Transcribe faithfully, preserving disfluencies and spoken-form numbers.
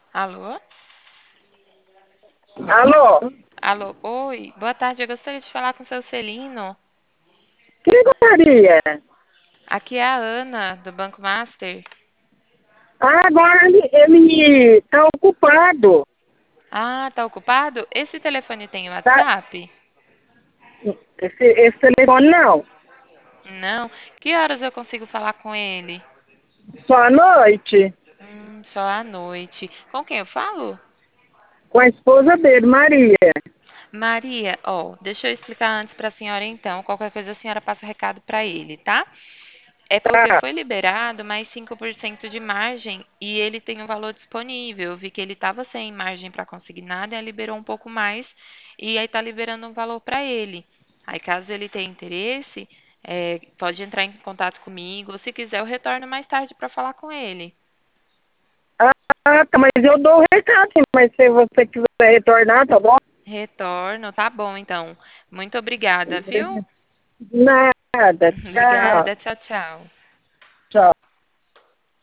Alô? Alô? Alô, oi, boa tarde. Eu gostaria de falar com o seu Celino. Quem gostaria? Aqui é a Ana, do Banco Master. Ah, agora ele, ele tá ocupado. Ah, tá ocupado? Esse telefone tem Tá? WhatsApp? Esse, esse telefone não. Não. Que horas eu consigo falar com ele? Só à noite. Hum, só à noite. Com quem eu falo? Com a esposa dele, Maria. Maria, ó, deixa eu explicar antes para a senhora então. Qualquer coisa a senhora passa recado para ele, tá? É porque Tá. foi liberado mais cinco por cento de margem e ele tem um valor disponível. Eu vi que ele estava sem margem para conseguir nada e aí liberou um pouco mais e aí está liberando um valor para ele. Aí, caso ele tenha interesse, é, pode entrar em contato comigo. Ou se quiser, eu retorno mais tarde para falar com ele. Ah, tá, mas eu dou o recado, sim, mas se você quiser retornar, tá bom? Retorno, tá bom então. Muito obrigada, viu? Nada. Tchau. Obrigada, tchau, tchau. Tchau.